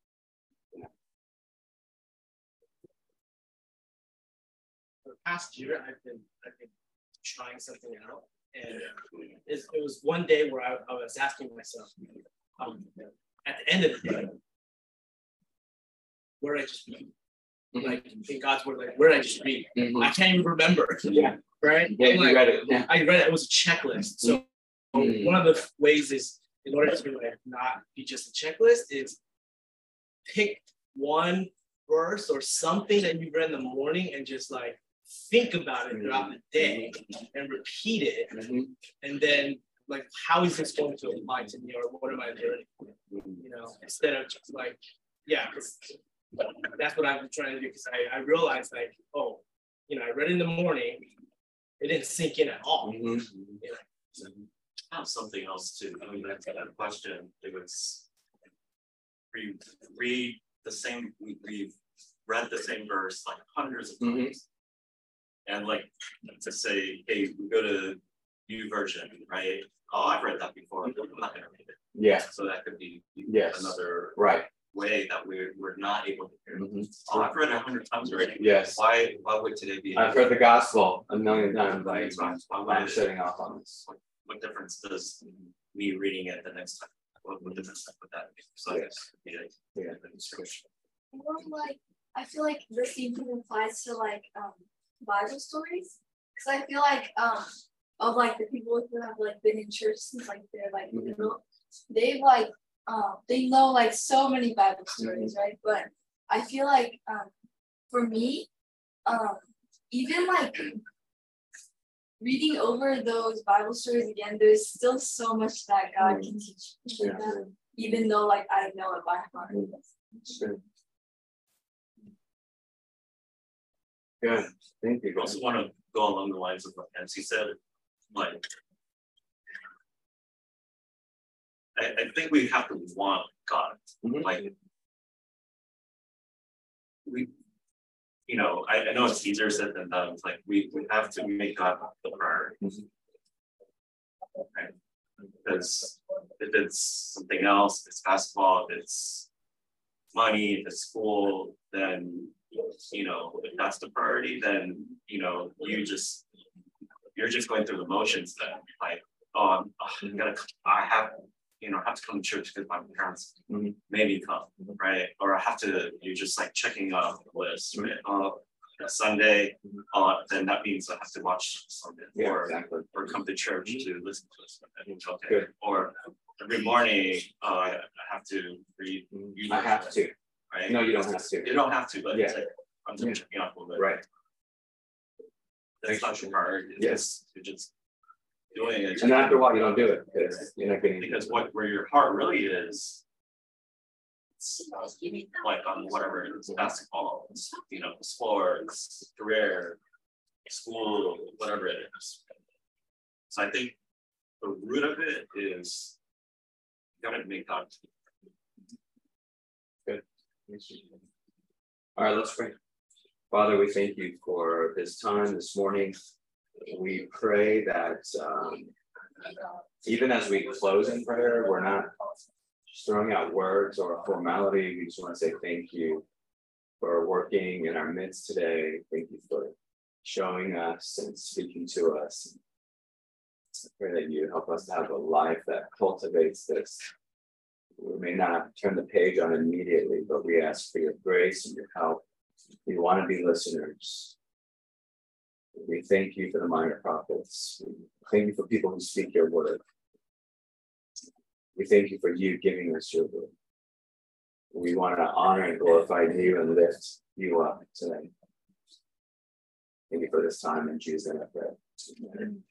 For the past year, I've been I've been trying something out, and it, it was one day where I, I was asking myself, um, at the end of the day, where did I just be? Mm-hmm. Like in God's word, like where did I just be? Mm-hmm. I can't even remember. Yeah. Right? Yeah, you like, read it. Yeah. I read it. It was a checklist. So mm-hmm. one of the ways is, in order to like not be just a checklist, is pick one verse or something that you read in the morning and just like think about it throughout the day and repeat it. Mm-hmm. And then like, how is this going to apply to me, or what am I learning? You know, instead of just like, yeah, because that's what I've been trying to do, because I, I realized like, oh, you know, I read it in the morning, it didn't sink in at all. Mm-hmm. You know? I have something else too. I mean, that's that question. It was, you read the same, we, we've read the same verse like hundreds of Mhm. times. And like to say, hey, we go to new version, right? Oh, I've read that before. I'm not gonna read it. Yeah. So that could be Yes. another Right. way that we're we're not able to hear. Mhm. Oh, I've read it a hundred times already. Yes. Why why would today be? I've heard the gospel a million times. Why Like, would I'm it- shutting off on this. What, what difference does me reading it the next time? What, what difference would that make? So I guess yeah, Yeah. the description. Or like, I feel like this even applies to like um Bible stories. Cause I feel like um of like the people who have like been in church since like they're like Mhm. little, they've like um they know like so many Bible stories, right? But I feel like um for me, um even like reading over those Bible stories again, there's still so much that God can teach me, Yeah. them, even though like I know it by heart. Sure. Good. Thank you. I also want to go along the lines of what Nancy said, like I, I think we have to want God. Mhm. Like we, you know, I, I know it's easier said than done. It's like we, we have to make God the priority. Right? Because if it's something else, if it's basketball, if it's money, if it's school, then you know, if that's the priority, then you know, you just you're just going through the motions then. Like, oh, I'm, I'm gonna I have you know, have to come to church because my parents Mhm. made me come, right? Or I have to, you're just like checking off the list, right? Uh, Sunday, uh, then that means I have to watch Sunday Yeah, or, exactly. or come to church to listen to this. Okay. Good. Or every morning, uh, I have to read. Mhm. I have to. Right? No, you don't have to. You don't have to, but Yeah. it's like, I'm just Yeah. checking off a little bit. Right. That's not your priority. Yes. You're just doing it. And after a while, you don't do it because you're not getting. Because what where your heart really is, it's like on whatever it is, basketball, you know, sports, career, school, whatever it is. So I think the root of it is you gotta make God. Good. All right, let's pray. Father, we thank you for this time this morning. We pray that um, even as we close in prayer, we're not just throwing out words or a formality. We just want to say thank you for working in our midst today. Thank you for showing us and speaking to us. I pray that you help us to have a life that cultivates this. We may not turn the page on immediately, but we ask for your grace and your help. We want to be listeners. We thank you for the minor prophets. We thank you for people who speak your word. We thank you for you giving us your word. We want to honor and glorify you and lift you up today. Thank you for this time in Jesus' name I pray. Amen.